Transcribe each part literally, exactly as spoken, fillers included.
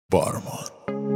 بارمان.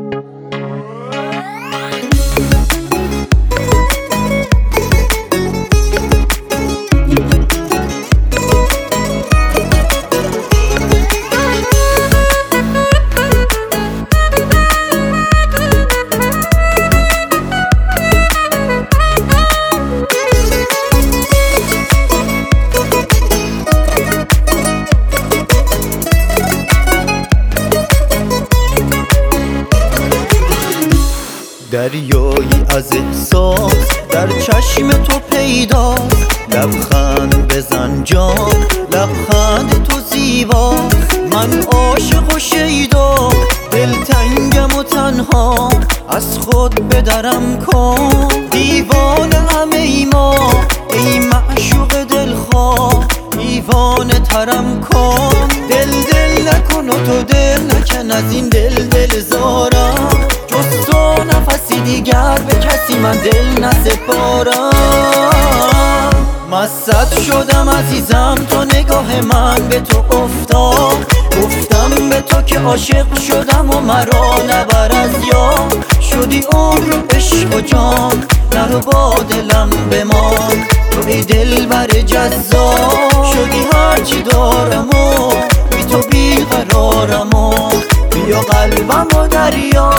دریایی از احساس در چشم تو پیداست، لبخند بزن جان، لبخند تو زیباست. من عاشق و شیدا، دلتنگم و تنها، از خود بدرم کن دیوانه هم ای ما، ای معشوق دلخواه دیوانه ترم کن. دل دل نکن و تو دل نکن از این دل دل زارم، جز تو نفسی دیگر به کسی من دل نسپارم. مست شدم عزیزم تا نگاه من به تو افتاد، گفتم به تو که عاشق شدم و مرا نبر از یاد. شدی عمر عشق و جان، نرو با دلم بمان، تو ای دلبر جذاب شدی هرچی دارم و بی تو بیقرارم و بیا قلبم و دریا.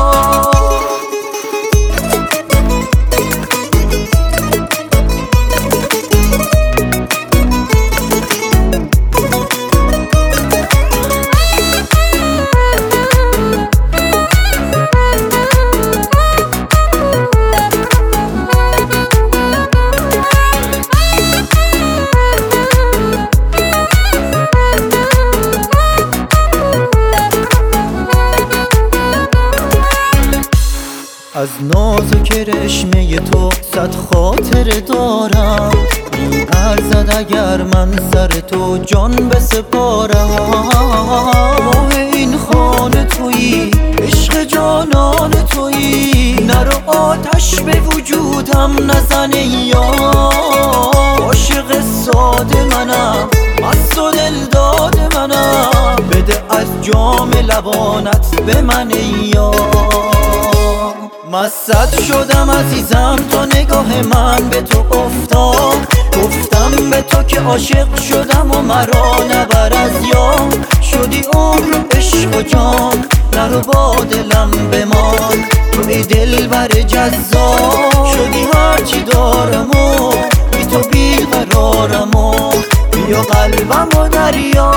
از نازک رشمه تو صد خاطر دارم، می ارزد اگر من سر تو جان بسپارم. ماه این خانه تویی، عشق جانان تویی، نرو آتش به وجودم نزن یار. عاشق ساده منم، مست و دلداد منم، بده از جام لبانت به من یار. مست شدم عزیزم تا نگاه من به تو افتاد، گفتم به تو که عاشق شدم و مرا نبر از یاد. شدی عمر عشق و جان، نرو با دلم بمان، تو ای دلبر جذاب شدی هرچی دارم و بی تو بیقرارم و بیا قلبم و دریا.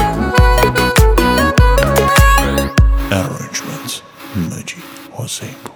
Arrangement Majid Hossein.